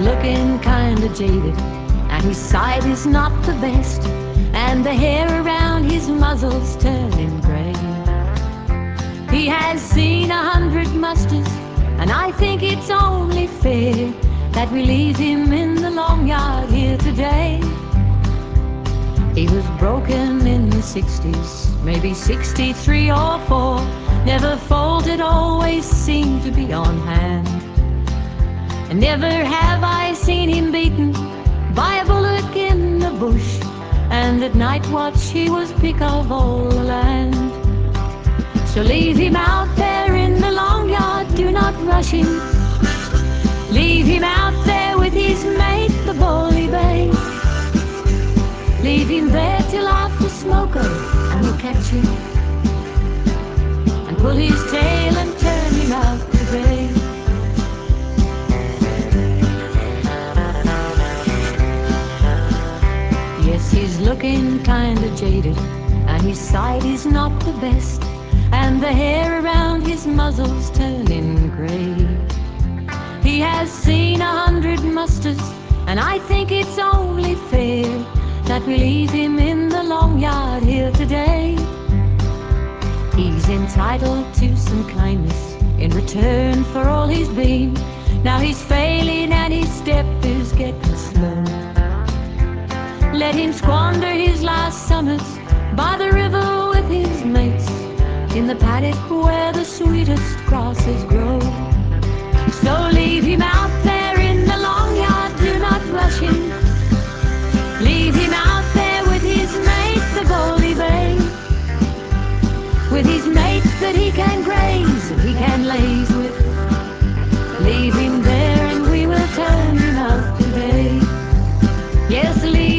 looking kinda jaded, and his sight is not the best, and the hair around his muzzle's turning grey. He has seen 100 musters, and I think it's only fair that we leave him in the long yard here today. He was broken in the 60s, maybe 63 or 4. Never folded, always seemed to be on hand. And never have I seen him beaten by a bullock in the bush, and at night watch he was pick of all the land. So leave him out there in the long yard, do not rush him. Leave him out there with his mate, the bully bay. Leave him there till after smoker, and we'll catch him and pull his tail and turn him out to bay. Yes, he's looking kinda jaded, and his sight is not the best, and the hair around his muzzle's turning grey. He has seen 100 musters, and I think it's only fair that we leave him in the long yard here today. He's entitled to some kindness in return for all he's been. Now he's failing and his step is getting slow. Let him squander his last summers by the river with his mates, in the paddock where the sweetest grasses grow. So leave him out there in the long yard, do not rush him. Leave him out there with his mate, the bully bay, with his mates that he can graze and he can laze with. Leave him there and we will turn him out today. Yes, leave